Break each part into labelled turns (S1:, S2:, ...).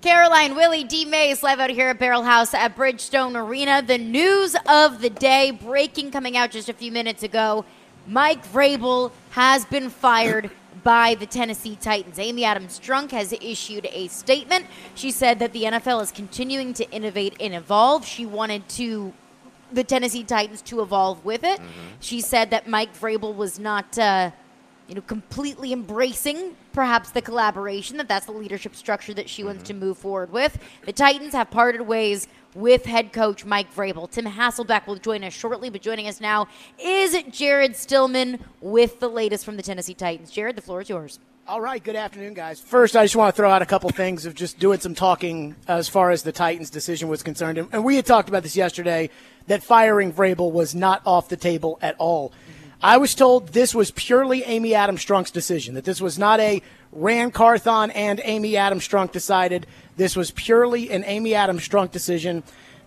S1: Caroline, Willie, D. Mays live out here at Barrel House at Bridgestone Arena. The news of the day breaking coming out just a few minutes ago. Mike Vrabel has been fired by the Tennessee Titans. Amy Adams-Strunk has issued a statement. She said that the NFL is continuing to innovate and evolve. She wanted the Tennessee Titans to evolve with it. She said that Mike Vrabel was not completely embracing perhaps the collaboration, that's the leadership structure that she wants to move forward with. The Titans have parted ways with head coach Mike Vrabel. Tim Hasselbeck will join us shortly, but joining us now is Jared Stillman with the latest from the Tennessee Titans. Jared, the floor is yours.
S2: All right, good afternoon, guys. First, I just want to throw out a couple things of just doing some talking as far as the Titans' decision was concerned. And we had talked about this yesterday, that firing Vrabel was not off the table at all. I was told this was purely Amy Adams-Strunk's decision, that this was not a Ran Carthon and Amy Adams-Strunk decided. This was purely an Amy Adams-Strunk decision.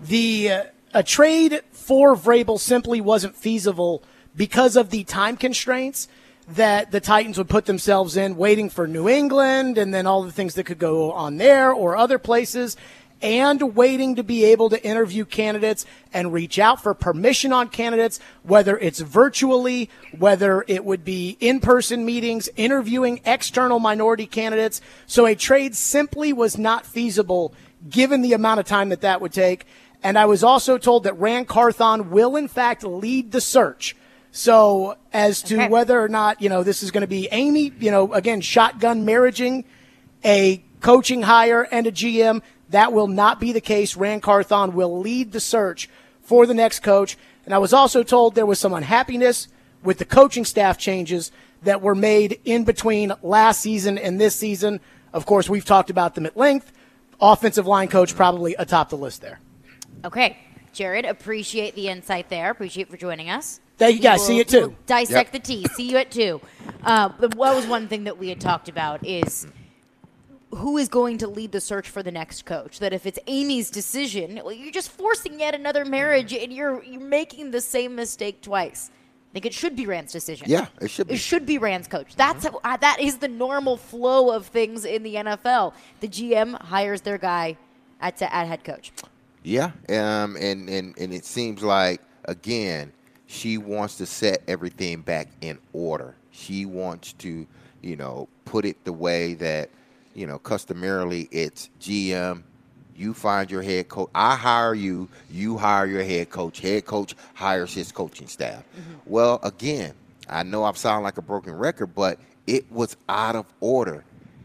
S2: A trade for Vrabel simply wasn't feasible because of the time constraints that the Titans would put themselves in, waiting for New England and then all the things that could go on there or other places, and waiting to be able to interview candidates and reach out for permission on candidates, whether it's virtually, whether it would be in-person meetings, interviewing external minority candidates. So a trade simply was not feasible given the amount of time that would take. And I was also told that Ran Carthon will, in fact, lead the search. So as to whether or not, this is going to be Amy, again, shotgun marriaging a coaching hire and a GM, that will not be the case. Ran Carthon will lead the search for the next coach. And I was also told there was some unhappiness with the coaching staff changes that were made in between last season and this season. Of course, we've talked about them at length. Offensive line coach probably atop the list there.
S1: Okay. Jared, appreciate the insight there. Appreciate for joining us.
S2: Thank you guys. See you at 2.
S1: We'll dissect the tea. See you at 2. What was one thing that we had talked about is who is going to lead the search for the next coach? That if it's Amy's decision, well, you're just forcing yet another marriage, and you're making the same mistake twice. I think it should be Rand's decision.
S3: Yeah, it should be.
S1: It should be Rand's coach. That is the normal flow of things in the NFL. The GM hires their guy at head coach.
S3: Yeah, and it seems like, again, she wants to set everything back in order. She wants to, put it the way that, customarily it's GM, you find your head coach. I hire you, you hire your head coach hires his coaching staff. Well, again, I know I sound like a broken record, but it was out of order.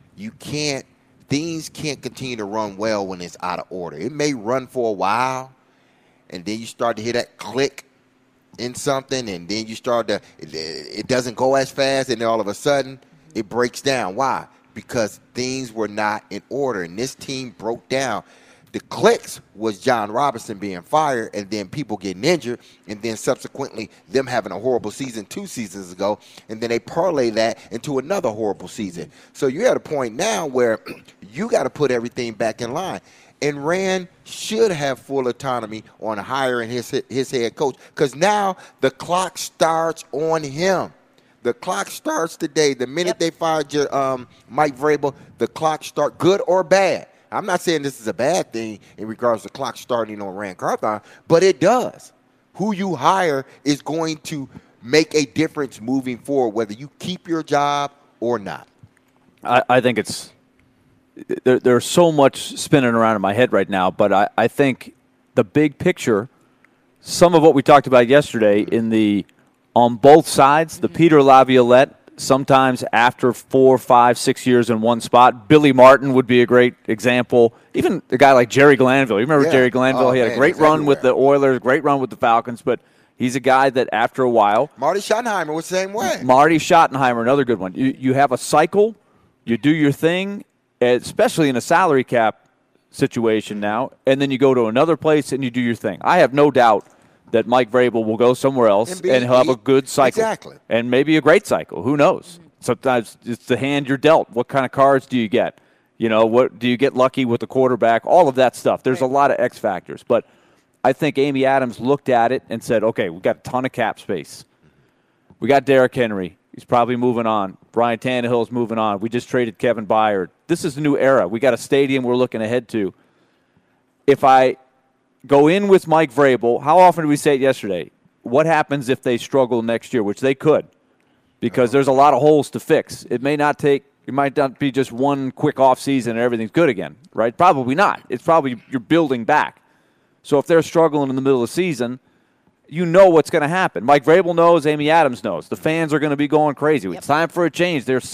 S3: Things can't continue to run well when it's out of order. It may run for a while, and then you start to hear that click in something, and then you start to, it doesn't go as fast, and then all of a sudden it breaks down. Why? Because things were not in order, and this team broke down. The clicks was John Robinson being fired and then people getting injured, and then subsequently them having a horrible season 2 seasons ago, and then they parlay that into another horrible season. So you're at a point now where you got to put everything back in line. And Rand should have full autonomy on hiring his head coach, because now the clock starts on him. The clock starts today. The minute they fired Mike Vrabel, the clock starts, good or bad. I'm not saying this is a bad thing in regards to the clock starting on Ran Carthon, but it does. Who you hire is going to make a difference moving forward, whether you keep your job or not.
S4: I think it's there's so much spinning around in my head right now, but I think the big picture, some of what we talked about yesterday on both sides, the Peter Laviolette, sometimes after 4, 5, 6 years in one spot. Billy Martin would be a great example. Even a guy like Jerry Glanville. You remember Jerry Glanville? He had a great run with the Oilers, great run with the Falcons, but he's a guy that after a while.
S3: Marty Schottenheimer was the same way.
S4: Marty Schottenheimer, another good one. You have a cycle, you do your thing, especially in a salary cap situation now, and then you go to another place and you do your thing. I have no doubt that Mike Vrabel will go somewhere else and he'll have a good cycle.
S3: Exactly.
S4: And maybe a great cycle. Who knows? Sometimes it's the hand you're dealt. What kind of cards do you get? What do you get lucky with the quarterback? All of that stuff. There's a lot of X factors. But I think Amy Adams looked at it and said, okay, we've got a ton of cap space. We got Derrick Henry. He's probably moving on. Brian Tannehill's moving on. We just traded Kevin Byard. This is the new era. We got a stadium we're looking ahead to. If I go in with Mike Vrabel, how often did we say it yesterday? What happens if they struggle next year, which they could, because there's a lot of holes to fix. It might not be just one quick off season and everything's good again, right? Probably not. It's probably you're building back. So if they're struggling in the middle of the season, you know what's going to happen. Mike Vrabel knows. Amy Adams knows. The fans are going to be going crazy. It's time for a change. They're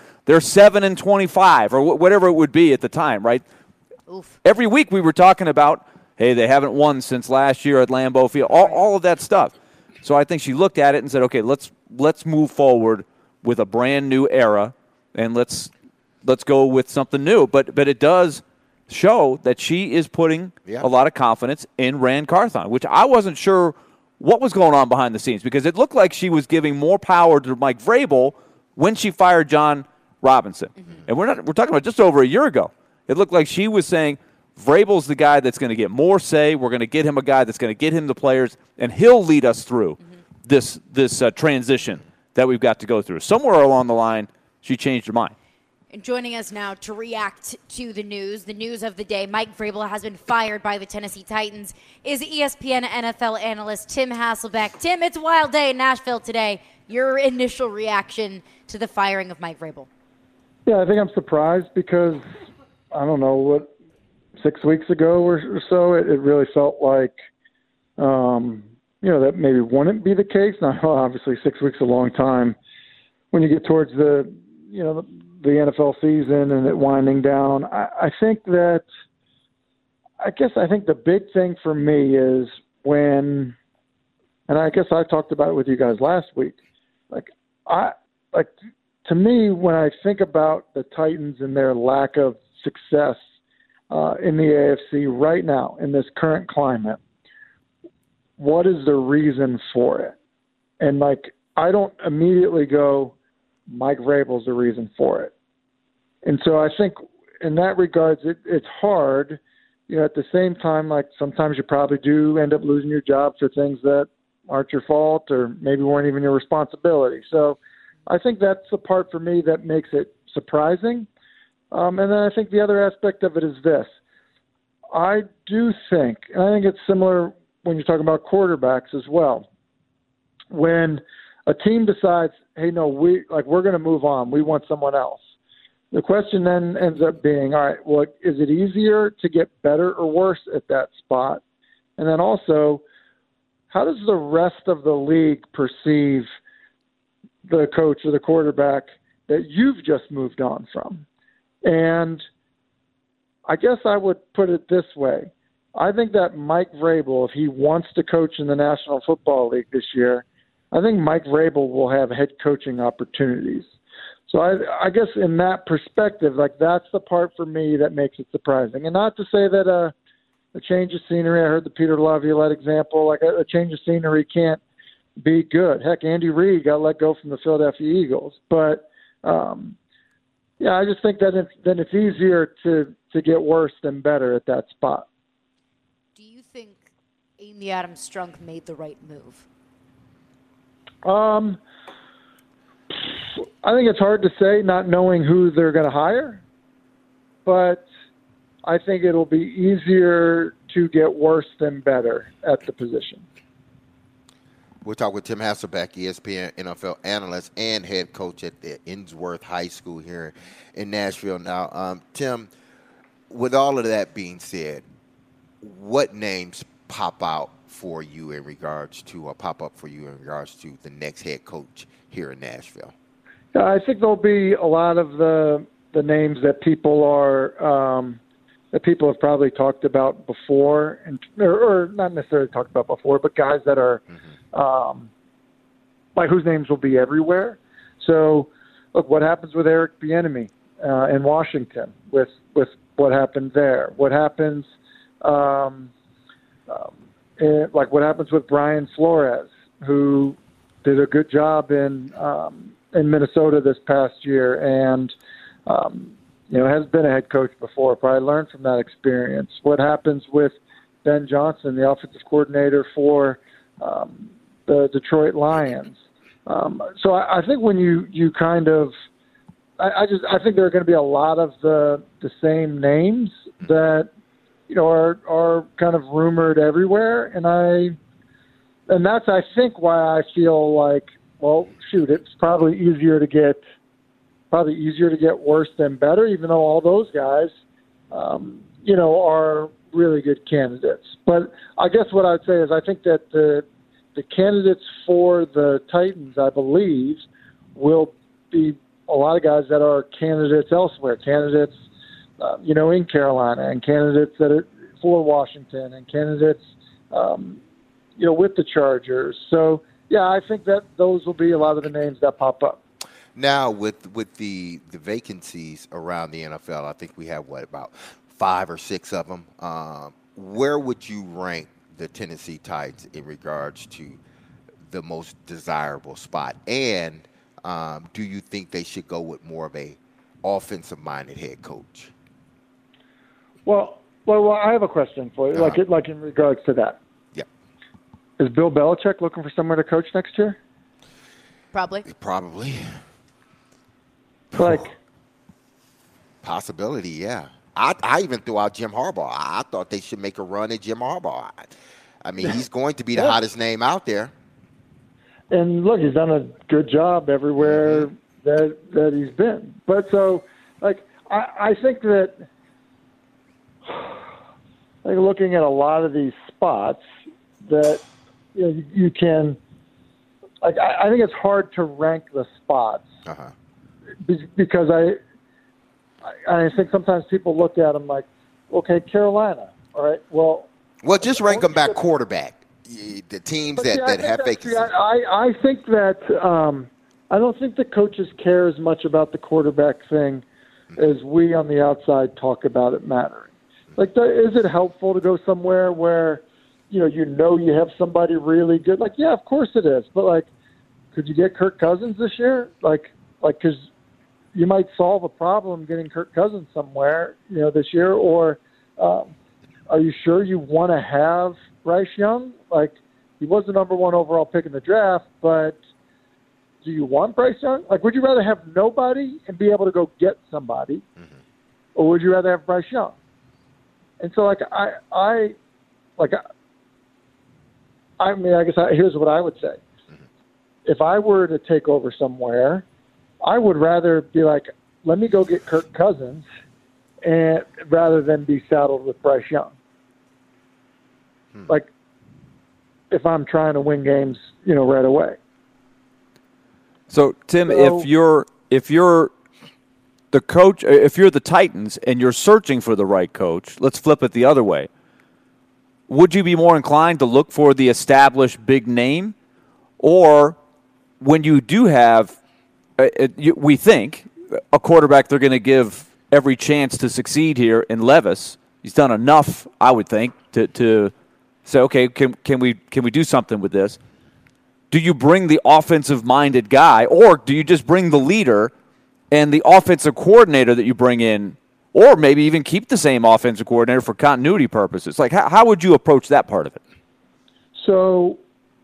S4: 7-25 or whatever it would be at the time, right?
S1: Oof.
S4: Every week we were talking about, hey, they haven't won since last year at Lambeau Field. All of that stuff. So I think she looked at it and said, okay, let's move forward with a brand new era, and let's go with something new. But it does show that she is putting a lot of confidence in Rand Carthon, which I wasn't sure what was going on behind the scenes, because it looked like she was giving more power to Mike Vrabel when she fired John Robinson. Mm-hmm. And we're talking about just over a year ago. It looked like she was saying, Vrabel's the guy that's going to get more say. We're going to get him a guy that's going to get him the players, and he'll lead us through this transition that we've got to go through. Somewhere along the line, she changed her mind.
S1: And joining us now to react to the news of the day, Mike Vrabel has been fired by the Tennessee Titans, is ESPN NFL analyst Tim Hasselbeck. Tim, it's a wild day in Nashville today. Your initial reaction to the firing of Mike Vrabel?
S5: Yeah, I think I'm surprised because, I don't know, 6 weeks ago or so, it really felt like, that maybe wouldn't be the case. Now, obviously, 6 weeks is a long time. When you get towards the NFL season and it winding down, I think the big thing for me is when, and I guess I talked about it with you guys last week, to me, when I think about the Titans and their lack of success in the AFC right now in this current climate, what is the reason for it? And I don't immediately go, Mike Vrabel's the reason for it. And so I think in that regards, it's hard. At the same time, sometimes you probably do end up losing your job for things that aren't your fault or maybe weren't even your responsibility. So I think that's the part for me that makes it surprising. And then I think the other aspect of it is this. I do think, and I think it's similar when you're talking about quarterbacks as well. When a team decides, hey, no, we're going to move on. We want someone else. The question then ends up being, all right, well, is it easier to get better or worse at that spot? And then also, how does the rest of the league perceive the coach or the quarterback that you've just moved on from? And I guess I would put it this way. I think that Mike Vrabel, if he wants to coach in the National Football League this year, I think Mike Vrabel will have head coaching opportunities. So I guess in that perspective, that's the part for me that makes it surprising. And not to say that a change of scenery, I heard the Peter Laviolette example, a change of scenery can't be good. Heck, Andy Reid got let go from the Philadelphia Eagles. But, I just think that it's easier to get worse than better at that spot.
S1: Do you think Amy Adams Strunk made the right move?
S5: I think it's hard to say, not knowing who they're going to hire, but I think it'll be easier to get worse than better at the position.
S3: We'll talk with Tim Hasselbeck, ESPN NFL analyst and head coach at the Innsworth High School here in Nashville. Now, Tim, with all of that being said, what names pop out for you in regards to, the next head coach here in Nashville?
S5: I think there'll be a lot of the names that people have probably talked about before, or not necessarily talked about before, but guys that are whose names will be everywhere. So, look, what happens with Eric Bieniemy in Washington with what happened there? What happens, what happens with Brian Flores, who did a good job in Minnesota this past year, and has been a head coach before. Probably learned from that experience. What happens with Ben Johnson, the offensive coordinator for the Detroit Lions? So I think when you kind of, I think there are going to be a lot of the same names that are kind of rumored everywhere, and that's I think why I feel like, well, shoot, it's probably easier to get worse than better, even though all those guys, are really good candidates. But I guess what I'd say is I think that the candidates for the Titans, I believe, will be a lot of guys that are candidates elsewhere, candidates, in Carolina, and candidates that are for Washington, and candidates, with the Chargers. So, yeah, I think that those will be a lot of the names that pop up.
S3: Now, with the vacancies around the NFL, I think we have, about 5 or 6 of them. Where would you rank the Tennessee Titans in regards to the most desirable spot? And do you think they should go with more of a offensive-minded head coach?
S5: Well, I have a question for you, like in regards to that.
S3: Yeah.
S5: Is Bill Belichick looking for somewhere to coach next year?
S1: Probably.
S3: Possibility, yeah. I even threw out Jim Harbaugh. I thought they should make a run at Jim Harbaugh. I mean, he's going to be the hottest name out there.
S5: And look, he's done a good job everywhere that he's been. But so, I think that, looking at a lot of these spots, that you can, I think it's hard to rank the spots because I think sometimes people look at them like, okay, Carolina, all right, well,
S3: just rank them by quarterback. The teams that have vacancies.
S5: I think that I don't think the coaches care as much about the quarterback thing as we on the outside talk about it mattering. Is it helpful to go somewhere where you have somebody really good? Yeah, of course it is. But could you get Kirk Cousins this year? Because you might solve a problem getting Kirk Cousins somewhere, this year. Or are you sure you want to have Bryce Young? He was the number 1 overall pick in the draft, but do you want Bryce Young? Would you rather have nobody and be able to go get somebody, or would you rather have Bryce Young? And so, I guess here's what I would say. If I were to take over somewhere, I would rather be let me go get Kirk Cousins, and rather than be saddled with Bryce Young. If I'm trying to win games, right away.
S4: So, Tim, if you're the coach, if you're the Titans and you're searching for the right coach, let's flip it the other way. Would you be more inclined to look for the established big name, or when you do have, we think, a quarterback they're going to give every chance to succeed here in Levis? He's done enough, I would think, to say, okay, can we do something with this? Do you bring the offensive-minded guy, or do you just bring the leader and the offensive coordinator that you bring in, or maybe even keep the same offensive coordinator for continuity purposes? How would you approach that part of it?
S5: So,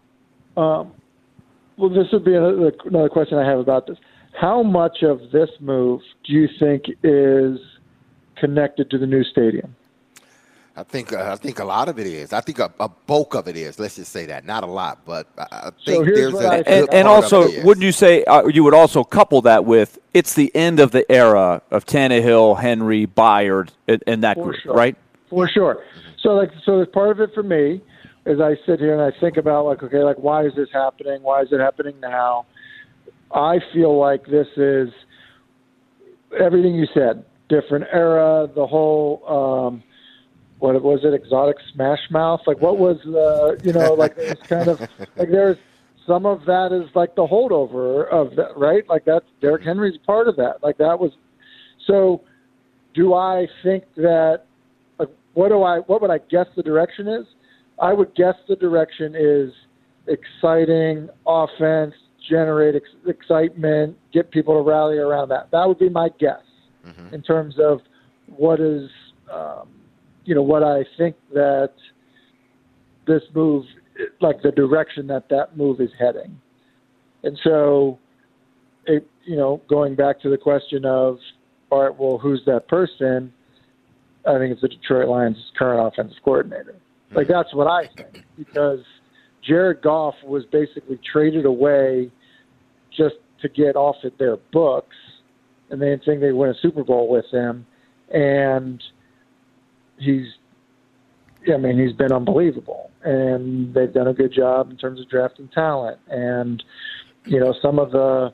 S5: this would be another question I have about this. How much of this move do you think is connected to the new stadium?
S3: I think a lot of it is. I think a bulk of it is. Let's just say that. Not a lot, but I think there's
S4: and also, wouldn't you say you would also couple that with it's the end of the era of Tannehill, Henry, Byard, and that group, right?
S5: For sure. So part of it for me, as I sit here and I think about why is this happening? Why is it happening now? I feel like this is everything you said. Different era. The whole. What was it? Exotic Smash Mouth? What was the, it's kind of there's some of that is the holdover of that, right? That's Derrick Henry's part of that. That was, so do I think that, what would I guess the direction is? I would guess the direction is exciting offense, generate excitement, get people to rally around that. That would be my guess in terms of what is, what I think that this move, the direction that move is heading. And so, going back to the question of, all right, well, who's that person? I think it's the Detroit Lions' current offensive coordinator. Like, that's what I think, because Jared Goff was basically traded away just to get off at their books, and they didn't think they'd win a Super Bowl with him. And he's been unbelievable, and they've done a good job in terms of drafting talent. And some of the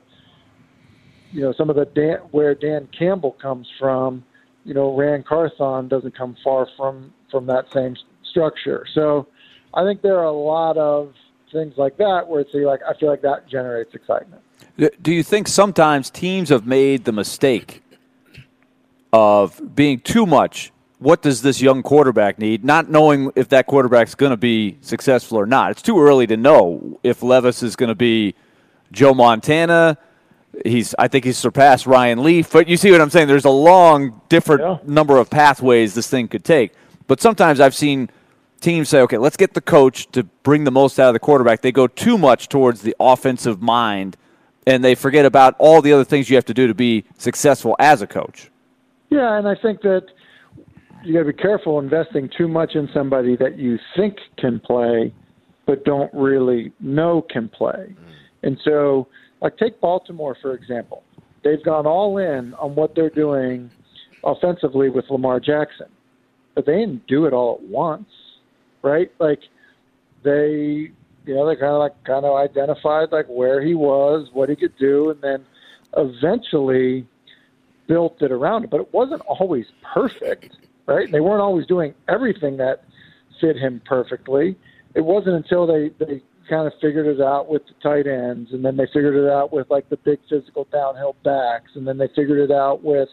S5: where Dan Campbell comes from, Rand Carthon doesn't come far from that same structure. So I think there are a lot of things like that where I feel like that generates excitement.
S4: Do you think sometimes teams have made the mistake of being too much? What does this young quarterback need? Not knowing if that quarterback's going to be successful or not. It's too early to know if Levis is going to be Joe Montana. I think he's surpassed Ryan Leaf. But you see what I'm saying? There's a long, different number of pathways this thing could take. But sometimes I've seen teams say, okay, let's get the coach to bring the most out of the quarterback. They go too much towards the offensive mind, and they forget about all the other things you have to do to be successful as a coach.
S5: Yeah, and I think that you got to be careful investing too much in somebody that you think can play but don't really know can play. And so, take Baltimore, for example. They've gone all in on what they're doing offensively with Lamar Jackson, but they didn't do it all at once, right? They kind of identified where he was, what he could do, and then eventually built it around it. But it wasn't always perfect, right? They weren't always doing everything that fit him perfectly. It wasn't until they kind of figured it out with the tight ends, and then they figured it out with the big physical downhill backs, and then they figured it out with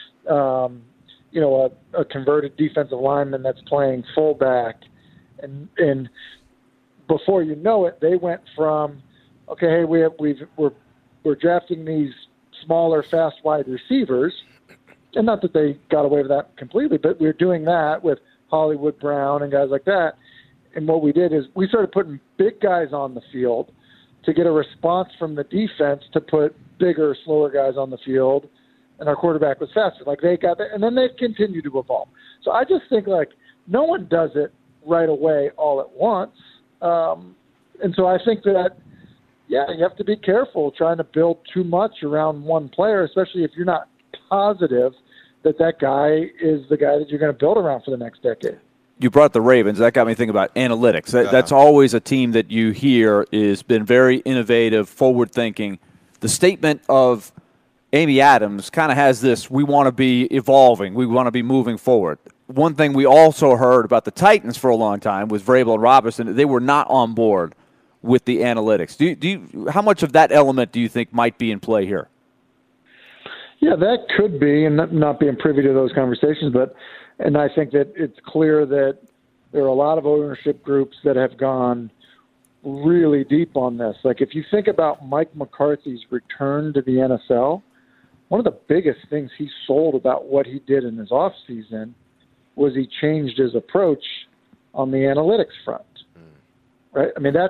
S5: a converted defensive lineman that's playing fullback, and before you know it, they went from, okay, hey, we're drafting these smaller, fast wide receivers, and not that they got away with that completely, but we were doing that with Hollywood Brown and guys like that. And what we did is we started putting big guys on the field to get a response from the defense to put bigger, slower guys on the field, and our quarterback was faster. They got there, and then they've continued to evolve. So I just think no one does it right away all at once. And so I think that, you have to be careful trying to build too much around one player, especially if you're not positive that guy is the guy that you're going to build around for the next decade.
S4: You brought the Ravens. That got me thinking about analytics. That's always a team that you hear has been very innovative, forward-thinking. The statement of Amy Adams kind of has this, we want to be evolving, we want to be moving forward. One thing we also heard about the Titans for a long time was Vrabel and Robinson. They were not on board with the analytics. How much of that element do you think might be in play here?
S5: Yeah, that could be, and not being privy to those conversations, and I think that it's clear that there are a lot of ownership groups that have gone really deep on this. If you think about Mike McCarthy's return to the NFL, one of the biggest things he sold about what he did in his offseason was he changed his approach on the analytics front, right?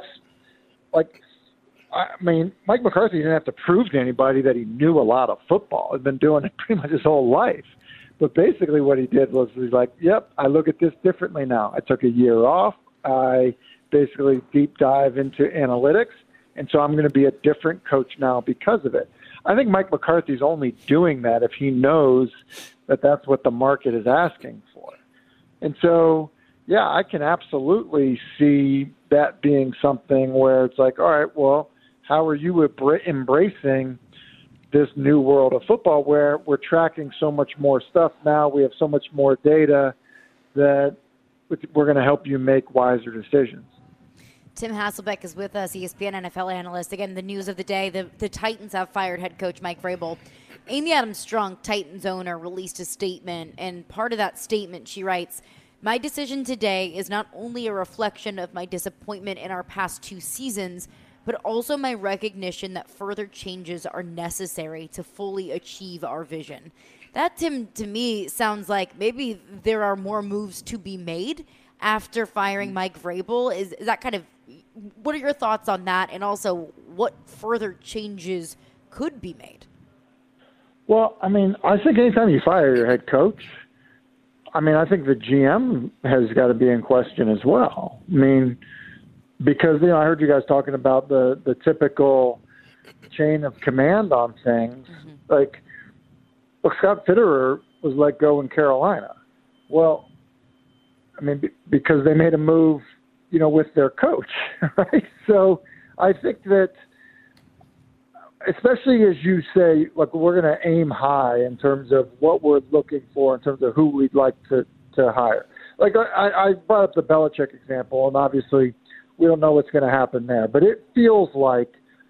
S5: Mike McCarthy didn't have to prove to anybody that he knew a lot of football. He'd been doing it pretty much his whole life. But basically what he did was he's yep, I look at this differently now. I took a year off. I basically deep dive into analytics, and so I'm going to be a different coach now because of it. I think Mike McCarthy's only doing that if he knows that that's what the market is asking for. And so, I can absolutely see that being something where it's all right, well, how are you embracing this new world of football where we're tracking so much more stuff now, we have so much more data that we're going to help you make wiser decisions.
S1: Tim Hasselbeck is with us, ESPN NFL analyst. Again, the news of the day, the Titans have fired head coach Mike Vrabel. Amy Adams Strunk, Titans owner, released a statement, and part of that statement, she writes, "My decision today is not only a reflection of my disappointment in our past 2 seasons, but also my recognition that further changes are necessary to fully achieve our vision." That, Tim, to me, sounds like maybe there are more moves to be made after firing Mike Vrabel. Is that kind of, what are your thoughts on that? And also, what further changes could be made?
S5: Well, I mean, I think anytime you fire your head coach, I mean, I think the GM has got to be in question as well. I mean, because, I heard you guys talking about the typical chain of command on things. Mm-hmm. Like, Scott Fitterer was let go in Carolina. Well, I mean, because they made a move, with their coach, right? So I think that, especially as you say, look, we're going to aim high in terms of what we're looking for, in terms of who we'd like to hire. Like I brought up the Belichick example, and obviously we don't know what's going to happen there, but it feels like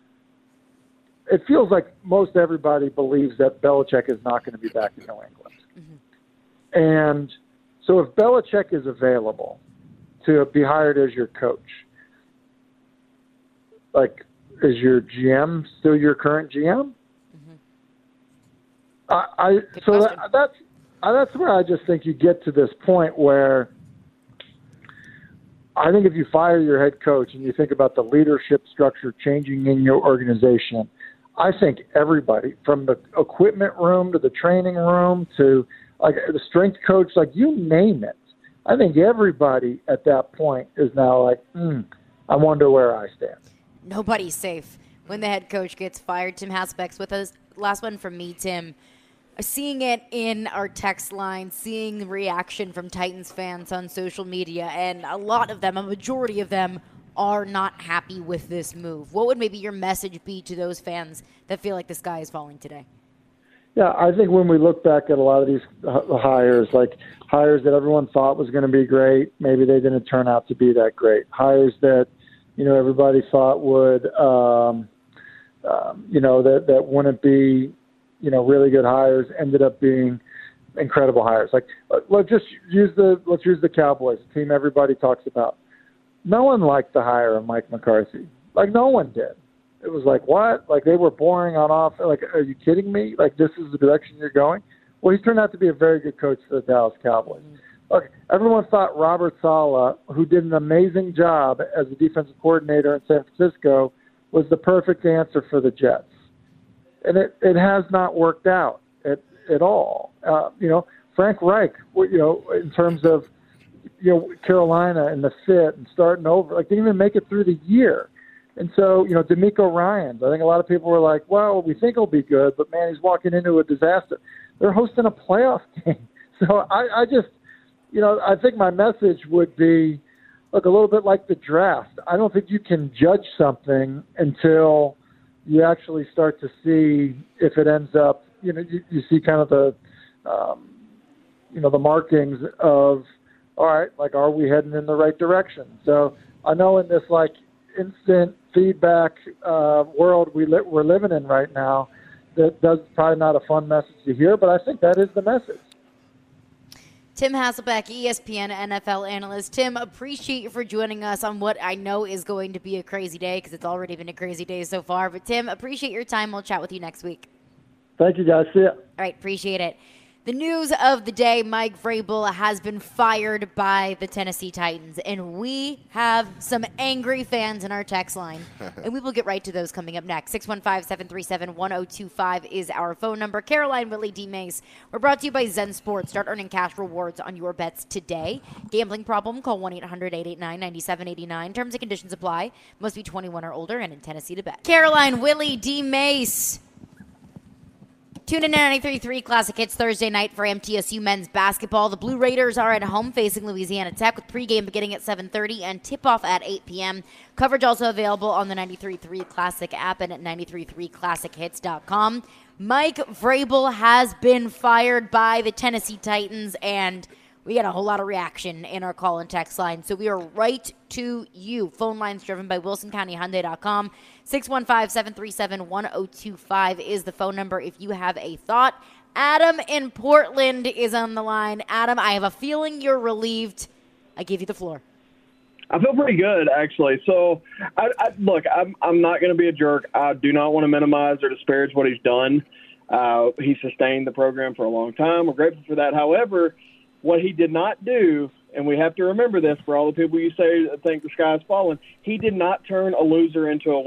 S5: most everybody believes that Belichick is not going to be back in New England. Mm-hmm. And so if Belichick is available to be hired as your coach, like, is your GM still your current GM? Mm-hmm. That's where I just think you get to this point where I think if you fire your head coach and you think about the leadership structure changing in your organization, I think everybody, from the equipment room to the training room to like the strength coach, like you name it, I think everybody at that point is now like, I wonder where I stand.
S1: Nobody's safe when the head coach gets fired. Tim Hasselbeck's with us. Last one from me, Tim. Seeing it in our text line, seeing the reaction from Titans fans on social media, and a majority of them are not happy with this move. What would maybe your message be to those fans that feel like the sky is falling today?
S5: Yeah, I think when we look back at a lot of these hires, like hires that everyone thought was going to be great, maybe they didn't turn out to be that great. Hires that, everybody thought would, that wouldn't be, really good hires, ended up being incredible hires. Like, let's use the Cowboys, the team everybody talks about. No one liked the hire of Mike McCarthy. Like, no one did. It was like, what? Like, they were boring on off. Like, are you kidding me? Like, this is the direction you're going? Well, he's turned out to be a very good coach for the Dallas Cowboys. Okay, everyone thought Robert Saleh, who did an amazing job as a defensive coordinator in San Francisco, was the perfect answer for the Jets. And it has not worked out at all. Frank Reich, in terms of, Carolina and the fit and starting over, like, didn't even make it through the year. And so, DeMeco Ryans, I think a lot of people were like, well, we think he'll be good, but, man, he's walking into a disaster. They're hosting a playoff game. So I just, I think my message would be, look, a little bit like the draft. I don't think you can judge something until you actually start to see if it ends up, you see kind of the, the markings of, all right, like, are we heading in the right direction? So I know in this, like, instant feedback world we're living in right now, that's probably not a fun message to hear, but I think that is the message.
S1: Tim Hasselbeck, ESPN NFL analyst. Tim, appreciate you for joining us on what I know is going to be a crazy day, because it's already been a crazy day so far. But, Tim, appreciate your time. We'll chat with you next week.
S5: Thank you, guys. See ya.
S1: All right, appreciate it. The news of the day, Mike Vrabel has been fired by the Tennessee Titans, and we have some angry fans in our text line, and we will get right to those coming up next. 615-737-1025 is our phone number. Caroline, Willie, D. Mace. We're brought to you by Zen Sports. Start earning cash rewards on your bets today. Gambling problem? Call 1-800-889-9789. Terms and conditions apply. Must be 21 or older and in Tennessee to bet. Caroline, Willie, D. Mace. Tune in to 93.3 Classic Hits Thursday night for MTSU men's basketball. The Blue Raiders are at home facing Louisiana Tech with pregame beginning at 7:30 and tip-off at 8 p.m. Coverage also available on the 93.3 Classic app and at 933classichits.com. Mike Vrabel has been fired by the Tennessee Titans, and we got a whole lot of reaction in our call and text line, so we are right to you. Phone lines driven by WilsonCountyHyundai.com. 615-737-1025 is the phone number if you have a thought. Adam in Portland is on the line. Adam, I have a feeling you're relieved. I give you the floor.
S6: I feel pretty good, actually. So, look, I'm not going to be a jerk. I do not want to minimize or disparage what he's done. He sustained the program for a long time. We're grateful for that. However, what he did not do, and we have to remember this for all the people you say think the sky is falling, he did not turn a loser into a winner.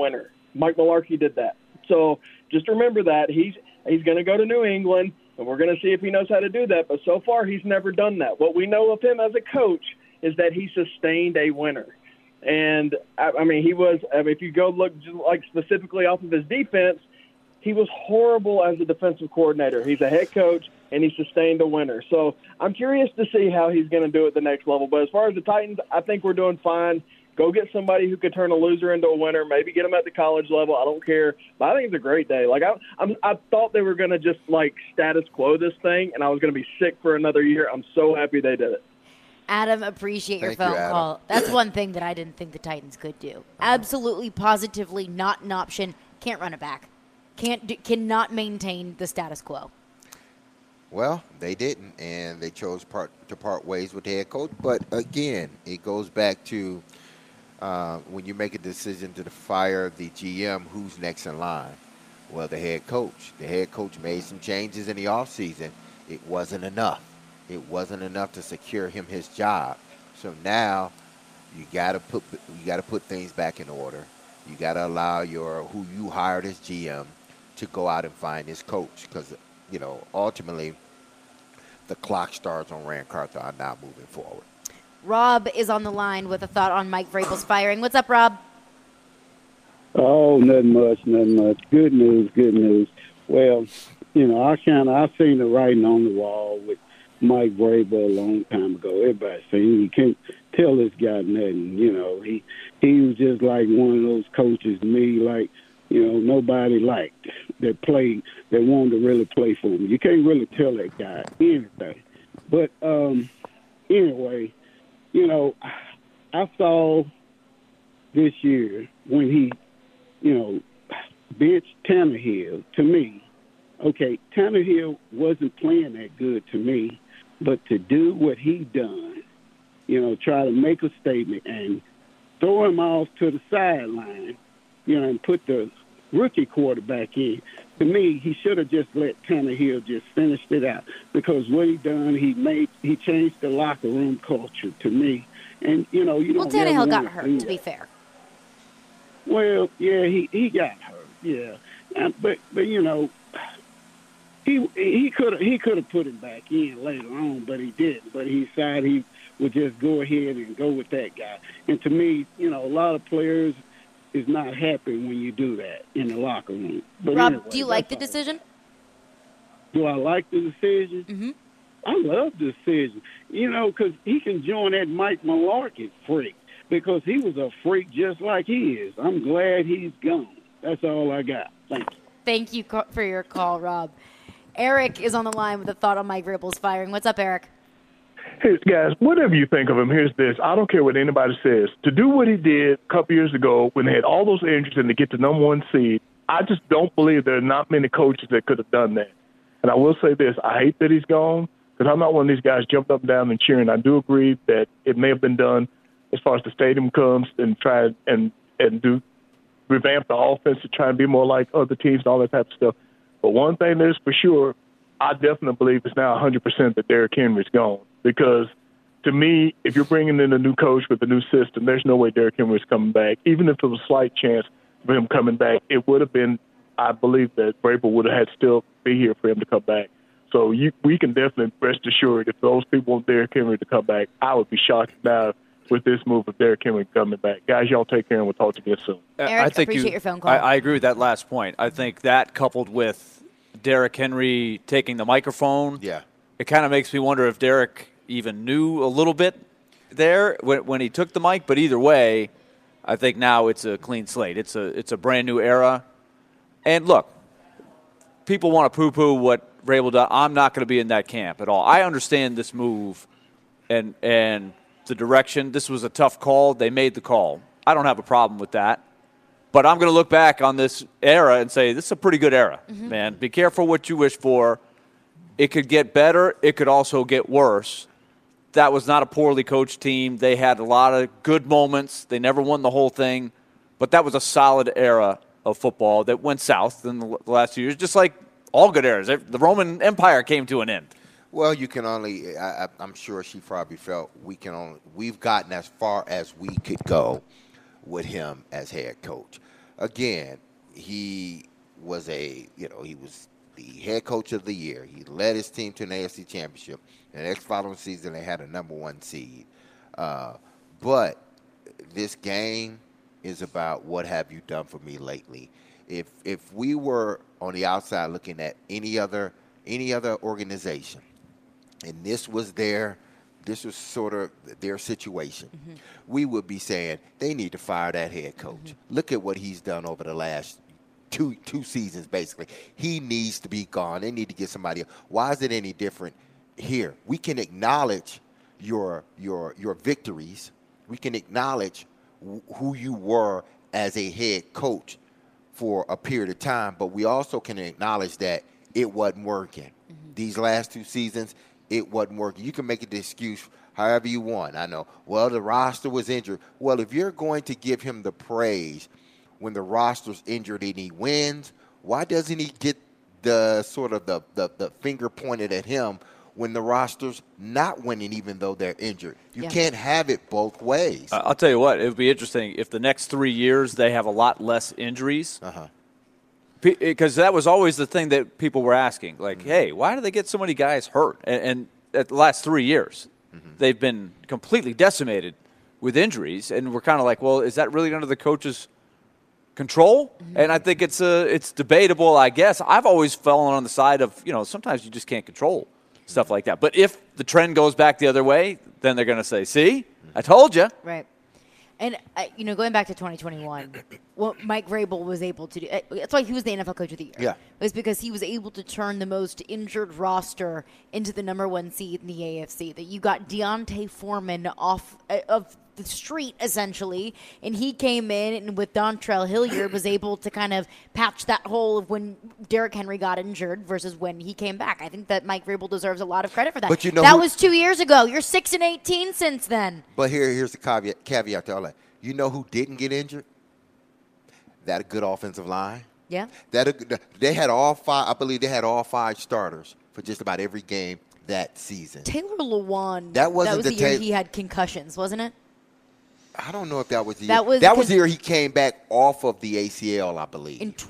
S6: Mike Mularkey did that. So just remember that. He's going to go to New England, and we're going to see if he knows how to do that. But so far, he's never done that. What we know of him as a coach is that he sustained a winner. And, I mean, if you go look just like specifically off of his defense, he was horrible as a defensive coordinator. He's a head coach, and he sustained a winner. So I'm curious to see how he's going to do at the next level. But as far as the Titans, I think we're doing fine. Go get somebody who could turn a loser into a winner. Maybe get them at the college level. I don't care. But I think it's a great day. Like I thought they were going to just like status quo this thing, and I was going to be sick for another year. I'm so happy they did it.
S1: Adam, appreciate your
S3: Thank you,
S1: phone
S3: Adam.
S1: call. That's one thing that I didn't think the Titans could do. Absolutely, positively not an option. Can't run it back. Cannot maintain the status quo.
S3: Well, they didn't, and they chose to part ways with the head coach. But again, it goes back to when you make a decision to fire the GM, who's next in line? Well, the head coach. The head coach made some changes in the offseason. It wasn't enough. It wasn't enough to secure him his job. So now you got to put things back in order. You got to allow who you hired as GM to go out and find his coach, because ultimately the clock starts on Rand Carthon now moving forward.
S1: Rob is on the line with a thought on Mike Vrabel's firing. What's up, Rob?
S7: Oh, nothing much. Good news. Well, I seen the writing on the wall with Mike Vrabel a long time ago. Everybody saying you can't tell this guy nothing. He was just like one of those coaches to me, like, nobody liked that wanted to really play for him. You can't really tell that guy anything. But anyway, I saw this year when he, benched Tannehill. To me, okay, Tannehill wasn't playing that good to me, but to do what he done, try to make a statement and throw him off to the sideline, and put the rookie quarterback in. To me, he should have just let Tannehill just finish it out, because what he done, he changed the locker room culture to me. And you don't.
S1: Well, Tannehill got hurt, to be fair.
S7: Well, yeah, he got hurt. Yeah, but he could have put him back in later on, but he didn't. But he decided he would just go ahead and go with that guy. And to me, a lot of players is not happy when you do that in the locker room. But
S1: Rob,
S7: anyway,
S1: do you like the decision?
S7: Do I like the decision?
S1: Mm-hmm.
S7: I love the decision. Because he can join that Mike Mularkey freak, because he was a freak just like he is. I'm glad he's gone. That's all I got. Thank you.
S1: Thank you for your call, Rob. Eric is on the line with a thought on Mike Vrabel's firing. What's up, Eric?
S8: Hey, guys, whatever you think of him, here's this. I don't care what anybody says. To do what he did a couple years ago when they had all those injuries and to get the number one seed, I just don't believe there are not many coaches that could have done that. And I will say this. I hate that he's gone, because I'm not one of these guys jumped up and down and cheering. I do agree that it may have been done as far as the stadium comes and try and do revamp the offense to try and be more like other teams and all that type of stuff. But one thing that is for sure, I definitely believe it's now 100% that Derrick Henry's gone. Because to me, if you're bringing in a new coach with a new system, there's no way Derrick Henry's coming back. Even if there was a slight chance of him coming back, it would have been, I believe that Vrabel would have had to still be here for him to come back. So we can definitely rest assured if those people want Derrick Henry to come back, I would be shocked now with this move of Derrick Henry coming back. Guys, y'all take care, and we'll talk to you soon.
S1: Eric,
S4: I think
S1: appreciate your phone call.
S4: I agree with that last point. I think that coupled with Derrick Henry taking the microphone, it kind of makes me wonder if Derrick even knew a little bit there when he took the mic. But either way, I think now it's a clean slate. It's a brand new era. And look, people want to poo-poo what Vrabel does. I'm not going to be in that camp at all. I understand this move and the direction. This was a tough call. They made the call. I don't have a problem with that. But I'm going to look back on this era and say this is a pretty good era, man. Be careful what you wish for. It could get better. It could also get worse. That was not a poorly coached team. They had a lot of good moments. They never won the whole thing. But that was a solid era of football that went south in the last few years, just like all good eras. The Roman Empire came to an end.
S3: Well, you can only, I'm sure she probably felt we've gotten as far as we could go with him as head coach. again, he was he was the head coach of the year. He led his team to an AFC championship. The next following season, they had a number 1 seed. But this game is about what have you done for me lately. If we were on the outside looking at any other organization, and this was sort of their situation, we would be saying they need to fire that head coach. Look at what he's done over the last two seasons, basically. He needs to be gone. They need to get somebody else. Why is it any different here? We can acknowledge your victories. We can acknowledge who you were as a head coach for a period of time, but we also can acknowledge that it wasn't working. These last 2 seasons, it wasn't working. You can make it the excuse however you want. I know, well, the roster was injured. Well, if you're going to give him the praise when the roster's injured and he wins, why doesn't he get the sort of the finger pointed at him when the roster's not winning, even though they're injured? You can't have it both ways.
S4: I'll tell you what, it would be interesting if the next 3 years they have a lot less injuries. Because that was always the thing that people were asking. Like, hey, why do they get so many guys hurt? And at the last 3 years, they've been completely decimated with injuries. And we're kind of like, well, is that really under the coach's control? And I think it's debatable, I guess. I've always fallen on the side of, sometimes you just can't control stuff like that. But if the trend goes back the other way, then they're going to say, see, I told you.
S1: Right. And, going back to 2021, what Mike Vrabel was able to do, that's why he was the NFL Coach of the Year.
S3: Yeah.
S1: It was because he was able to turn the most injured roster into the number 1 seed in the AFC. That you got Deontay Foreman off of the street, essentially, and he came in and with Dontrell Hilliard was able to kind of patch that hole of when Derrick Henry got injured versus when he came back. I think that Mike Vrabel deserves a lot of credit for that.
S3: But
S1: that was 2 years ago. You're 6-18 since then.
S3: But here's the caveat to all that. You know who didn't get injured? That good offensive line.
S1: Yeah.
S3: They had all 5. I believe they had all 5 starters for just about every game that season.
S1: Taylor Lewan.
S3: That was
S1: the year he had concussions, wasn't it?
S3: I don't know if that was the
S1: year.
S3: That was the year he came back off of the ACL, I believe.
S1: In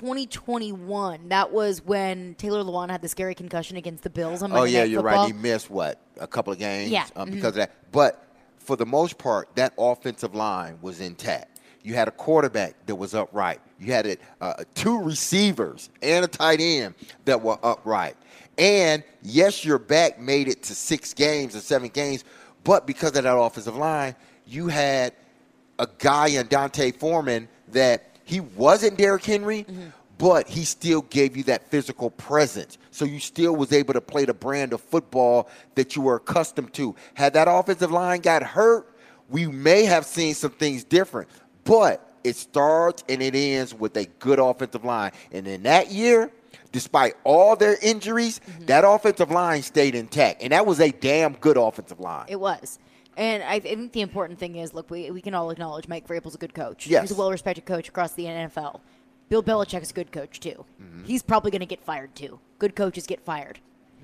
S1: 2021, that was when Taylor Lewan had the scary concussion against the Bills on Monday Night
S3: you're
S1: Football.
S3: right. He missed, a couple of games because of that. But for the most part, that offensive line was intact. You had a quarterback that was upright. You had 2 receivers and a tight end that were upright. And, yes, your back made it to 6 games or 7 games, but because of that offensive line, you had a guy in Deontay Foreman that he wasn't Derrick Henry, but he still gave you that physical presence. So you still was able to play the brand of football that you were accustomed to. Had that offensive line got hurt, we may have seen some things different. But it starts and it ends with a good offensive line. And in that year, despite all their injuries, that offensive line stayed intact. And that was a damn good offensive line.
S1: It was. And I think the important thing is, look, we can all acknowledge Mike Vrabel's a good coach.
S3: Yes.
S1: He's a well-respected coach across the NFL. Bill Belichick's a good coach, too. He's probably going to get fired, too. Good coaches get fired.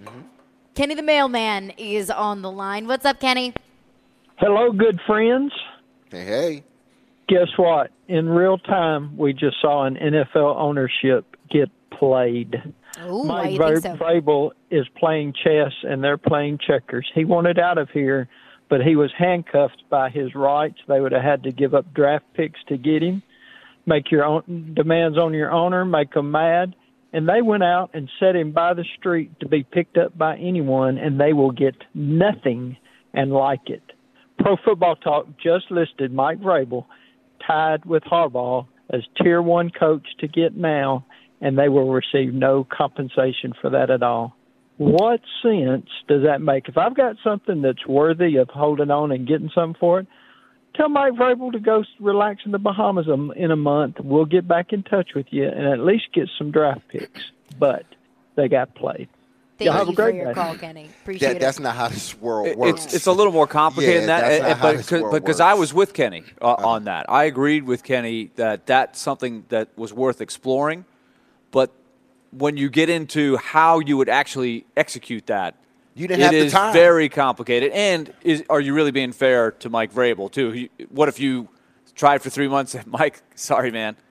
S1: Kenny the Mailman is on the line. What's up, Kenny?
S9: Hello, good friends.
S3: Hey.
S9: Guess what? In real time, we just saw an NFL ownership get played.
S1: Ooh,
S9: Mike
S1: why you think so?
S9: Vrabel is playing chess, and they're playing checkers. He wanted out of here, but he was handcuffed by his rights. They would have had to give up draft picks to get him, make your own demands on your owner, make them mad. And they went out and set him by the street to be picked up by anyone, and they will get nothing and like it. Pro Football Talk just listed Mike Vrabel tied with Harbaugh as Tier 1 coach to get now, and they will receive no compensation for that at all. What sense does that make? If I've got something that's worthy of holding on and getting something for it, tell Mike Vrabel to go relax in the Bahamas in a month. We'll get back in touch with you and at least get some draft picks. But they got played.
S1: Thank you for your call, Kenny. Appreciate it.
S3: That's not how this world works.
S4: It's a little more complicated than that.
S3: But
S4: because I was with Kenny on that. I agreed with Kenny that that's something that was worth exploring. But when you get into how you would actually execute that,
S3: you didn't have the time.
S4: It is very complicated. And are you really being fair to Mike Vrabel, too? What if you tried for 3 months and, Mike, sorry, man,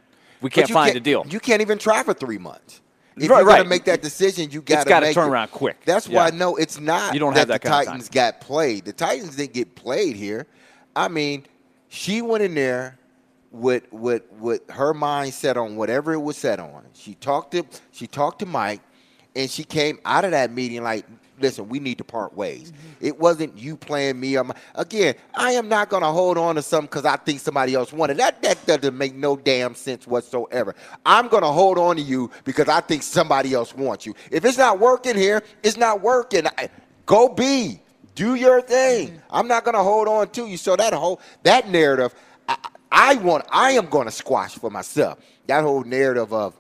S4: we can't find a
S3: can't-
S4: deal.
S3: You can't even try for 3 months. If
S4: Right,
S3: you're going
S4: right.
S3: to make that decision, you
S4: It's
S3: got
S4: gotta
S3: to
S4: turn around quick.
S3: That's
S4: Yeah.
S3: why no, it's not.
S4: You don't have that
S3: the
S4: kind of
S3: Titans got played. The Titans didn't get played here. I mean, she went in there with her mind set on whatever it was set on. She talked to Mike, and she came out of that meeting like, listen, we need to part ways. It wasn't you playing me. Again, I am not going to hold on to something because I think somebody else wanted. That doesn't make no damn sense whatsoever. I'm going to hold on to you because I think somebody else wants you. If it's not working here, it's not working. Go be. Do your thing. I'm not going to hold on to you. So that narrative, I am going to squash for myself. That whole narrative of,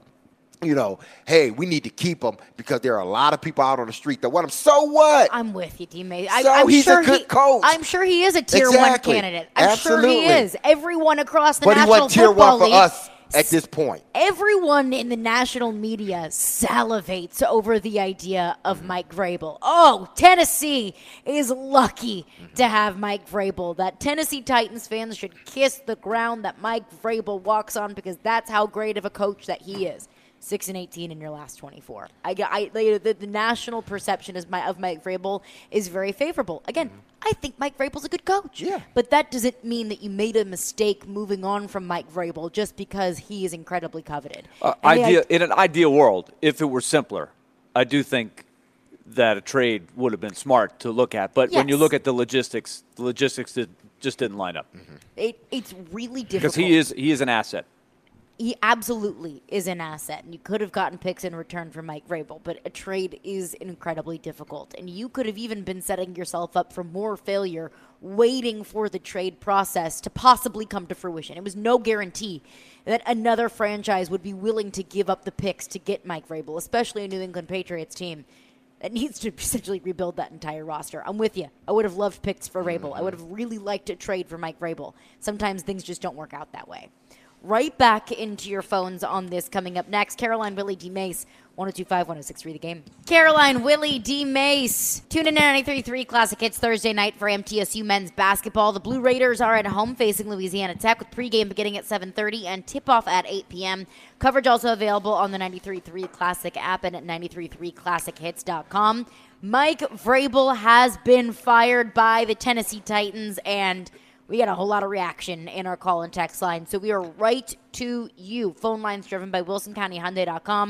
S3: hey, we need to keep him because there are a lot of people out on the street that want him. So what?
S1: I'm with you, teammate.
S3: He's a good coach.
S1: I'm sure he is a tier
S3: Exactly.
S1: 1 candidate. I'm sure
S3: Absolutely.
S1: he is. Everyone across the
S3: But he
S1: National
S3: wasn't tier
S1: Football
S3: 1
S1: League,
S3: for us at this point.
S1: everyone in the national media salivates over the idea of Mike Vrabel. Oh, Tennessee is lucky to have Mike Vrabel. That Tennessee Titans fans should kiss the ground that Mike Vrabel walks on because that's how great of a coach that he is. 6-18 in your last 24. The national perception of Mike Vrabel is very favorable. Again, I think Mike Vrabel's a good coach.
S3: Yeah.
S1: But that doesn't mean that you made a mistake moving on from Mike Vrabel just because he is incredibly coveted.
S4: In an ideal world, if it were simpler, I do think that a trade would have been smart to look at. But when you
S1: Yes.
S4: look at the logistics just didn't line up.
S1: It's really difficult.
S4: Because he is an asset.
S1: He absolutely is an asset, and you could have gotten picks in return for Mike Vrabel, but a trade is incredibly difficult, and you could have even been setting yourself up for more failure waiting for the trade process to possibly come to fruition. It was no guarantee that another franchise would be willing to give up the picks to get Mike Vrabel, especially a New England Patriots team that needs to essentially rebuild that entire roster. I'm with you. I would have loved picks for Vrabel. I would have really liked a trade for Mike Vrabel. Sometimes things just don't work out that way. Right back into your phones on this coming up next. Caroline, Willie, D. Mace, 102.5-106.3 The Game. Caroline, Willie, D. Mace. Tune in to 93.3 Classic Hits Thursday night for MTSU men's basketball. The Blue Raiders are at home facing Louisiana Tech with pregame beginning at 7:30 and tip-off at 8 p.m. Coverage also available on the 93.3 Classic app and at 93.3classichits.com. Mike Vrabel has been fired by the Tennessee Titans, and we got a whole lot of reaction in our call and text line, so we are right to you. Phone lines driven by WilsonCountyHyundai.com.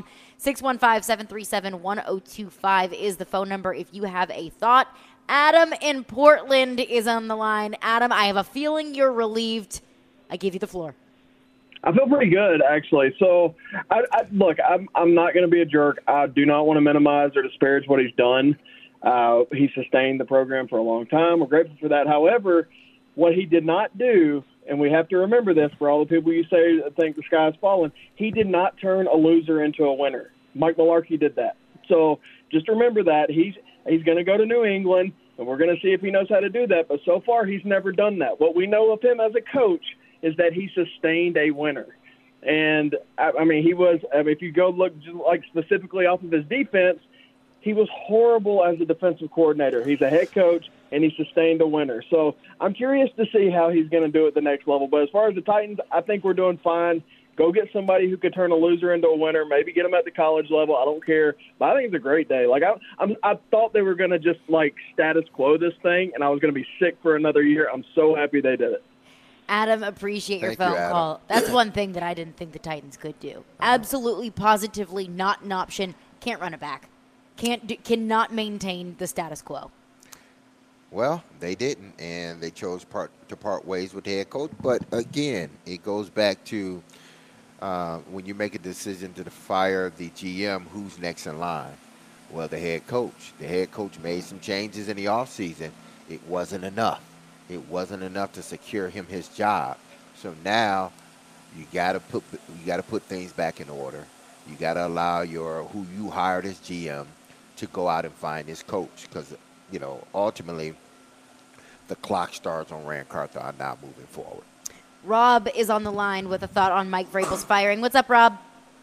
S1: 615-737-1025 is the phone number if you have a thought. Adam in Portland is on the line. Adam, I have a feeling you're relieved. I give you the floor.
S6: I feel pretty good, actually. So, look, I'm not going to be a jerk. I do not want to minimize or disparage what he's done. He sustained the program for a long time. We're grateful for that. However, what he did not do, and we have to remember this for all the people you say think the sky's fallen, he did not turn a loser into a winner. Mike Mularkey did that. So just remember that. He's going to go to New England, and we're going to see if he knows how to do that. But so far, he's never done that. What we know of him as a coach is that he sustained a winner. And, I mean, if you go look like specifically off of his defense, he was horrible as a defensive coordinator. He's a head coach, and he sustained a winner. So I'm curious to see how he's going to do at the next level. But as far as the Titans, I think we're doing fine. Go get somebody who could turn a loser into a winner. Maybe get them at the college level. I don't care. But I think it's a great day. Like I thought they were going to just like status quo this thing, and I was going to be sick for another year. I'm so happy they did it.
S1: Adam, appreciate your
S3: Thank you,
S1: phone
S3: Adam.
S1: call. That's one thing that I didn't think the Titans could do. Absolutely, positively not an option. Can't run it back. Cannot maintain the status quo.
S3: Well, they didn't, and they chose to part ways with the head coach. But again, it goes back to when you make a decision to fire the GM, who's next in line? Well, the head coach. The head coach made some changes in the offseason. It wasn't enough. It wasn't enough to secure him his job. So now you got to put things back in order. You got to allow who you hired as GM to go out and find his coach, because ultimately the clock starts on Rand Carthon now moving forward.
S1: Rob is on the line with a thought on Mike Vrabel's firing. What's up, Rob?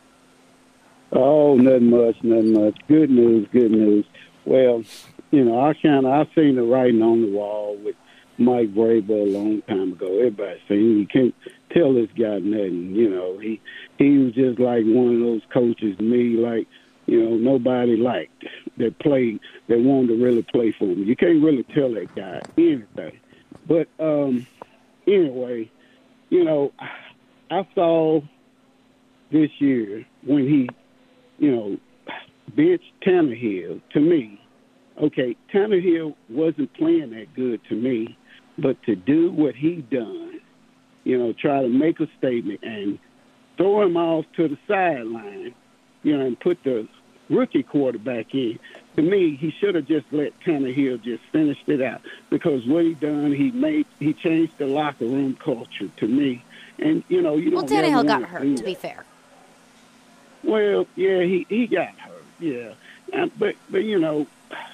S7: Oh, nothing much. Good news. Well, I've seen the writing on the wall with Mike Vrabel a long time ago. Everybody's seen he tell this guy nothing. You know, he was just like one of those coaches to me, like, you know, nobody liked that wanted to really play for him. You can't really tell that guy anything. But anyway, you know, I saw this year when he, you know, benched Tannehill. To me, okay, Tannehill wasn't playing that good to me, but to do what he done, you know, try to make a statement and throw him off to the sideline, you know, and put the rookie quarterback in. To me, he should have just let Tannehill just finish it out, because what he done, he changed the locker room culture to me. And, you know, you don't.
S1: Well, Tannehill got hurt, to be fair.
S7: Well, yeah, he got hurt, yeah. But you know,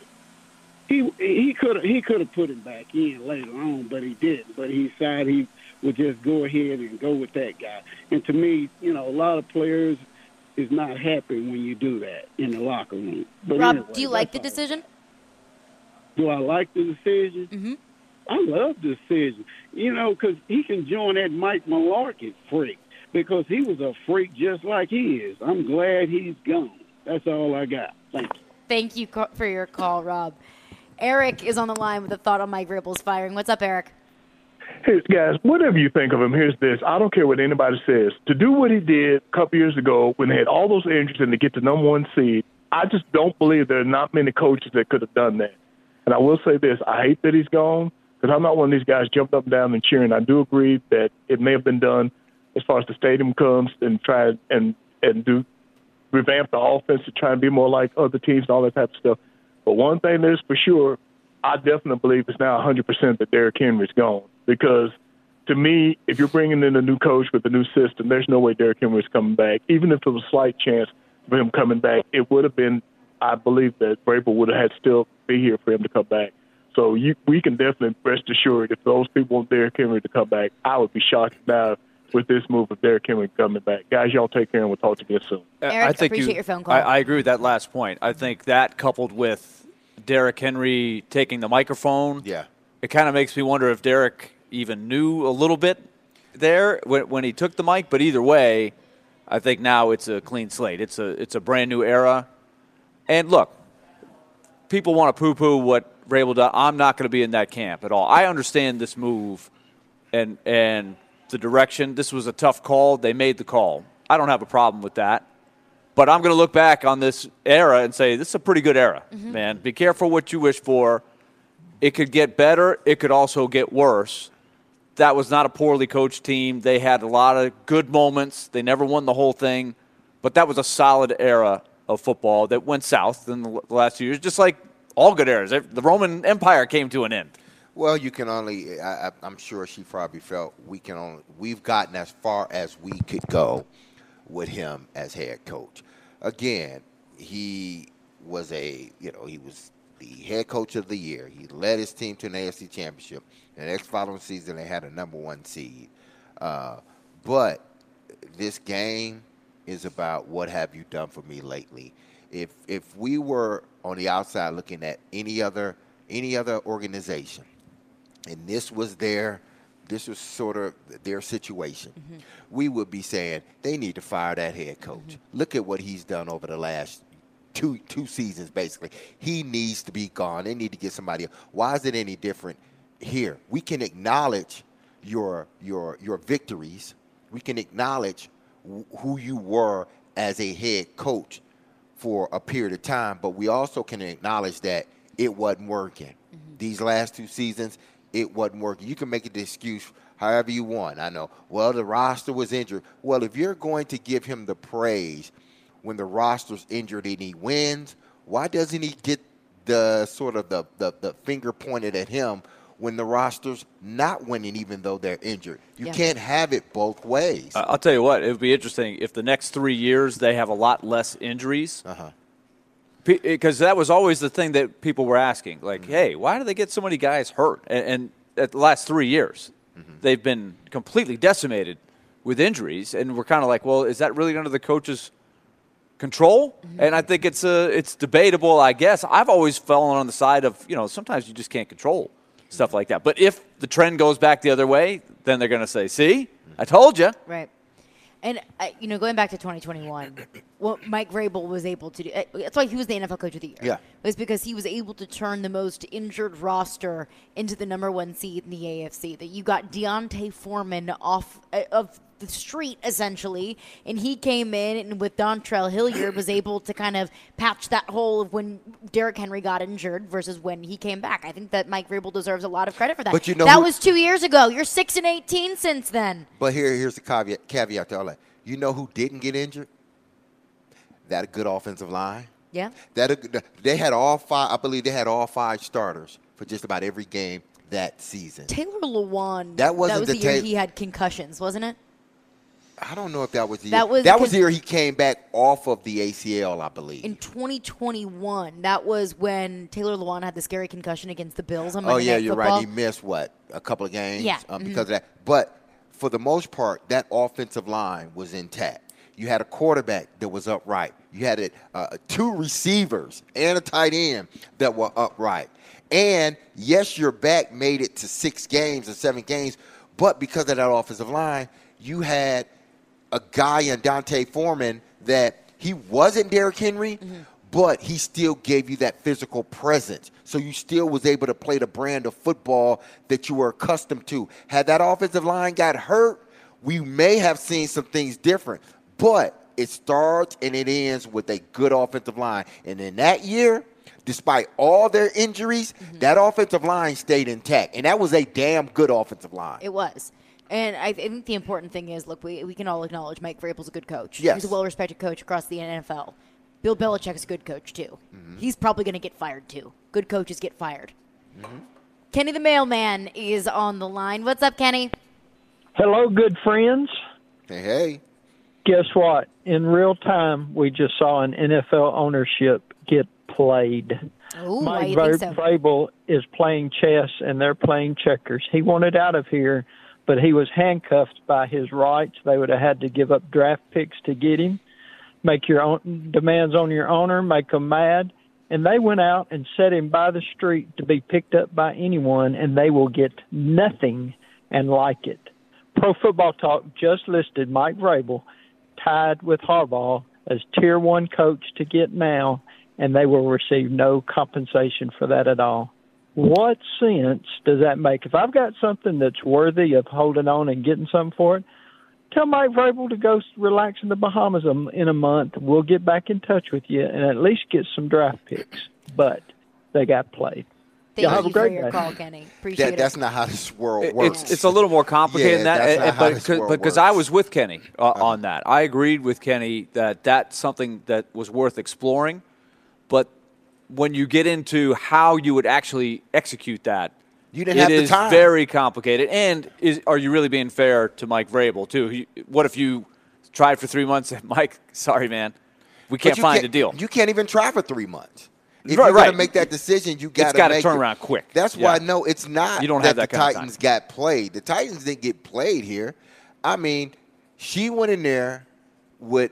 S7: he could have put him back in later on, but he didn't. But he decided he would just go ahead and go with that guy. And to me, you know, a lot of players is not happy when you do that in the locker room. But
S1: Rob,
S7: anyway,
S1: do you like the decision?
S7: Do I like the decision?
S1: Mm-hmm.
S7: I love the decision. You know, because he can join that Mike Mularkey freak, because he was a freak just like he is. I'm glad he's gone. That's all I got. Thank you.
S1: Thank you for your call, Rob. Eric is on the line with a thought on Mike Vrabel's firing. What's up, Eric?
S8: Hey, guys, whatever you think of him, here's this. I don't care what anybody says. To do what he did a couple years ago when they had all those injuries and to get the number one seed, I just don't believe there are not many coaches that could have done that. And I will say this. I hate that he's gone, because I'm not one of these guys jumping up and down and cheering. I do agree that it may have been done as far as the stadium comes and try and do revamp the offense to try and be more like other teams and all that type of stuff. But one thing that is for sure, I definitely believe it's now 100% that Derrick Henry's gone. Because to me, if you're bringing in a new coach with a new system, there's no way Derrick Henry's coming back. Even if there was a slight chance of him coming back, it would have been, I believe that Vrabel would have had to still be here for him to come back. So we can definitely rest assured if those people want Derrick Henry to come back, I would be shocked now with this move of Derrick Henry coming back. Guys, y'all take care, and we'll talk to you soon.
S1: Eric, appreciate your phone call.
S4: I agree with that last point. I think that coupled with Derrick Henry taking the microphone, it kind of makes me wonder if Derrick even knew a little bit there when he took the mic. But either way, I think now it's a clean slate. It's a brand new era. And look, people want to poo-poo what Vrabel does. I'm not going to be in that camp at all. I understand this move and the direction. This was a tough call. They made the call. I don't have a problem with that. But I'm going to look back on this era and say, this is a pretty good era, man. Be careful what you wish for. It could get better. It could also get worse. That was not a poorly coached team. They had a lot of good moments. They never won the whole thing. But that was a solid era of football that went south in the last few years, just like all good eras. The Roman Empire came to an end.
S3: Well, you can only, I'm sure she probably felt we've gotten as far as we could go with him as head coach. Again, he was the head coach of the year. He led his team to an AFC championship. The next following season, they had a number one seed. But this game is about what have you done for me lately. If we were on the outside looking at any other organization, and this was sort of their situation, we would be saying they need to fire that head coach. Look at what he's done over the last two seasons, basically. He needs to be gone. They need to get somebody else. Why is it any different here? We can acknowledge your victories. We can acknowledge who you were as a head coach for a period of time, but we also can acknowledge that it wasn't working. These last 2 seasons, it wasn't working. You can make the excuse however you want. I know, well, the roster was injured. Well, if you're going to give him the praise when the roster's injured and he wins, why doesn't he get the sort of the finger pointed at him when the roster's not winning, even though they're injured? You can't have it both ways.
S4: I'll tell you what, it would be interesting if the next 3 years they have a lot less injuries. Because that was always the thing that people were asking. Like, hey, why do they get so many guys hurt? And at the last 3 years, they've been completely decimated with injuries. And we're kind of like, well, is that really under the coach's control? And I think it's debatable, I guess. I've always fallen on the side of, sometimes you just can't control stuff like that. But if the trend goes back the other way, then they're going to say, see, I told you.
S1: Right. And, going back to 2021, what Mike Vrabel was able to do, that's why he was the NFL Coach of the Year.
S3: Yeah.
S1: Was because he was able to turn the most injured roster into the number one seed in the AFC. That you got Deontay Foreman off of the street, essentially, and he came in and with Dontrell Hilliard was able to kind of patch that hole of when Derrick Henry got injured versus when he came back. I think that Mike Vrabel deserves a lot of credit for that.
S3: But
S1: that was 2 years ago. You're 6-18 since then.
S3: But here's the caveat to all that. You know who didn't get injured? That good offensive line.
S1: Yeah.
S3: They had all five. I believe they had all five starters for just about every game that season.
S1: Taylor Lewan.
S3: That was
S1: the year he had concussions, wasn't it?
S3: I don't know if that was the
S1: that
S3: year. That was the year he came back off of the ACL, I believe.
S1: In 2021, that was when Taylor Lewan had the scary concussion against the Bills on
S3: Oh,
S1: Monday
S3: yeah,
S1: Night
S3: you're
S1: Football.
S3: right. He missed, a couple of games
S1: Yeah.
S3: Because of that. But for the most part, that offensive line was intact. You had a quarterback that was upright. You had two receivers and a tight end that were upright. And, yes, your back made it to 6 games or 7 games, but because of that offensive line, you had a guy in Deontay Foreman that he wasn't Derrick Henry, but he still gave you that physical presence. So you still was able to play the brand of football that you were accustomed to. Had that offensive line got hurt, we may have seen some things different. But it starts and it ends with a good offensive line. And in that year, despite all their injuries, that offensive line stayed intact. And that was a damn good offensive line.
S1: It was. And I think the important thing is, look, we can all acknowledge Mike Vrabel's a good coach.
S3: Yes.
S1: He's a well-respected coach across the NFL. Bill Belichick's a good coach, too. He's probably going to get fired, too. Good coaches get fired. Kenny the Mailman is on the line. What's up, Kenny?
S9: Hello, good friends.
S3: Hey.
S9: Guess what? In real time, we just saw an NFL ownership get played.
S1: Ooh, why
S9: Mike
S1: you think so?
S9: Vrabel is playing chess, and they're playing checkers. He wanted out of here, but he was handcuffed by his rights. They would have had to give up draft picks to get him, make your own demands on your owner, make them mad. And they went out and set him by the street to be picked up by anyone, and they will get nothing and like it. Pro Football Talk just listed Mike Vrabel tied with Harbaugh as Tier 1 coach to get now, and they will receive no compensation for that at all. What sense does that make? If I've got something that's worthy of holding on and getting something for it, tell Mike Vrabel to go relax in the Bahamas in a month. We'll get back in touch with you and at least get some draft picks. But they got played.
S1: Thank you for your call, Kenny. Appreciate it.
S3: That's not how this world works.
S4: It's a little more complicated than that, because I was with Kenny on that. I agreed with Kenny that that's something that was worth exploring. But when you get into how you would actually execute that,
S3: you didn't have the time.
S4: It is very complicated. And are you really being fair to Mike Vrabel, too? What if you tried for 3 months and, Mike, sorry, man, we can't find a deal.
S3: You can't even try for 3 months. If
S4: you're
S3: going to make that decision, you got to
S4: turn around quick.
S3: That's why, no, it's not
S4: you don't have that
S3: the
S4: kind
S3: Titans
S4: of time.
S3: got played. The Titans didn't get played here. I mean, she went in there with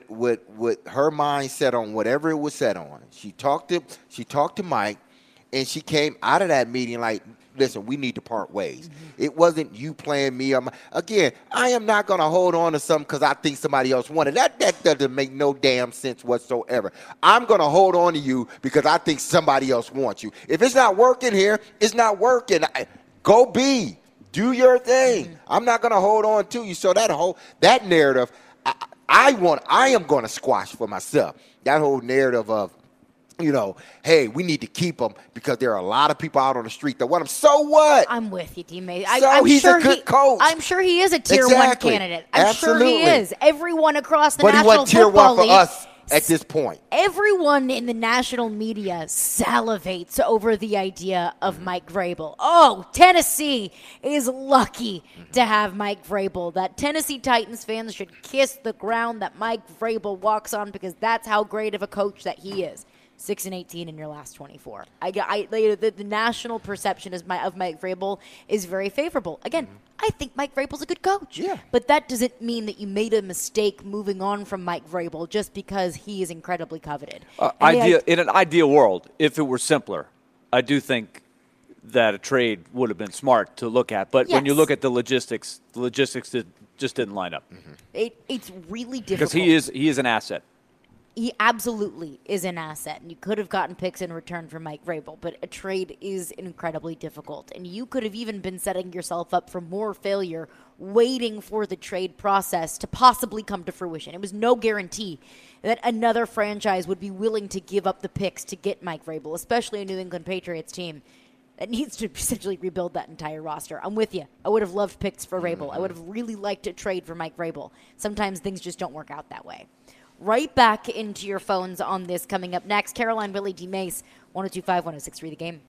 S3: her mind set on whatever it was set on. She talked to Mike, and she came out of that meeting like, listen, we need to part ways. It wasn't you playing me. Again, I am not going to hold on to something because I think somebody else wanted. That doesn't make no damn sense whatsoever. I'm going to hold on to you because I think somebody else wants you. If it's not working here, it's not working. Go be. Do your thing. I'm not going to hold on to you. So that narrative, I am going to squash for myself. That whole narrative of, hey, we need to keep him because there are a lot of people out on the street that want him. So what?
S1: I'm with you, teammate.
S3: He's a good coach.
S1: I'm sure he is a Tier 1 candidate. I'm sure he is. Everyone across the National Football League.
S3: But he went Tier 1 for us at this point.
S1: Everyone in the national media salivates over the idea of Mike Vrabel. Oh, Tennessee is lucky to have Mike Vrabel. That Tennessee Titans fans should kiss the ground that Mike Vrabel walks on because that's how great of a coach that he is. 6-18 in your last 24. The national perception of Mike Vrabel is very favorable. Again, I think Mike Vrabel's a good coach.
S3: Yeah.
S1: But that doesn't mean that you made a mistake moving on from Mike Vrabel just because he is incredibly coveted.
S4: In an ideal world, if it were simpler, I do think that a trade would have been smart to look at. But when you look at the logistics just didn't line up.
S1: It's really difficult.
S4: Because he is an asset.
S1: He absolutely is an asset, and you could have gotten picks in return for Mike Vrabel, but a trade is incredibly difficult, and you could have even been setting yourself up for more failure waiting for the trade process to possibly come to fruition. It was no guarantee that another franchise would be willing to give up the picks to get Mike Vrabel, especially a New England Patriots team that needs to essentially rebuild that entire roster. I'm with you. I would have loved picks for Vrabel. I would have really liked to trade for Mike Vrabel. Sometimes things just don't work out that way. Right back into your phones on this coming up next. Caroline, Willie D. Mace, 102.5, 106.3 The Game.